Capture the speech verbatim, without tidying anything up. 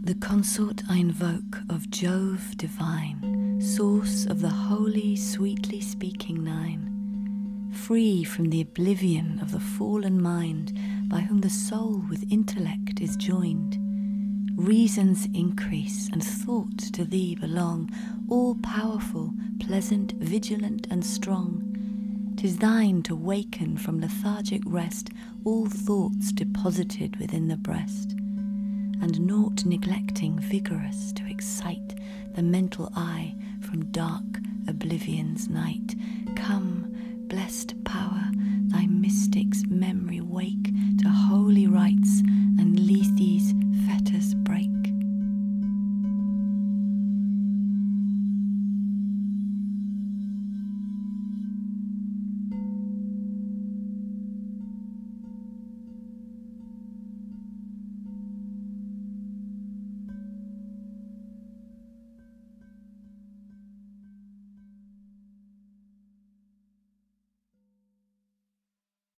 The consort I invoke of Jove divine, source of the holy, sweetly speaking nine, free from the oblivion of the fallen mind, by whom the soul with intellect is joined. Reason's increase and thought to thee belong, all powerful, pleasant, vigilant and strong. 'Tis thine to waken from lethargic rest all thoughts deposited within the breast, and naught neglecting vigorous to excite the mental eye from dark oblivion's night. Come, blessed power, thy mystic's memory wake to holy rites,